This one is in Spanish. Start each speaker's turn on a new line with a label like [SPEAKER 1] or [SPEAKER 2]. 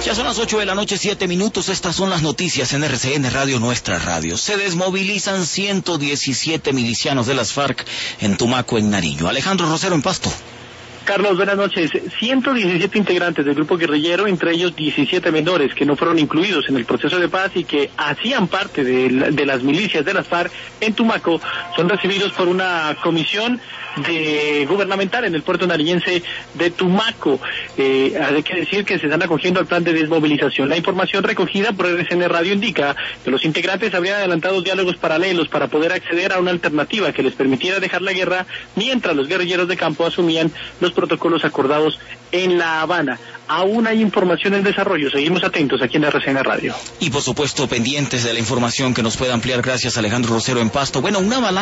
[SPEAKER 1] Ya son las 8 de la noche, 7 minutos. Estas son las noticias en RCN Radio, nuestra radio. Se desmovilizan 117 milicianos de las FARC en Tumaco, en Nariño. Alejandro Rosero, en Pasto.
[SPEAKER 2] Carlos, buenas noches. 117 integrantes del grupo guerrillero, entre ellos 17 menores que no fueron incluidos en el proceso de paz y que hacían parte de las milicias de las FARC en Tumaco, son recibidos por una comisión gubernamental en el puerto nariñense de Tumaco. Hay que decir que se están acogiendo al plan de desmovilización. La información recogida por RCN Radio indica que los integrantes habrían adelantado diálogos paralelos para poder acceder a una alternativa que les permitiera dejar la guerra mientras los guerrilleros de campo asumían los protocolos acordados en La Habana. Aún hay información en desarrollo. Seguimos atentos aquí en RCN Radio.
[SPEAKER 1] Y por supuesto pendientes de la información que nos pueda ampliar. Gracias, Alejandro Rosero, en Pasto. Bueno, una balanza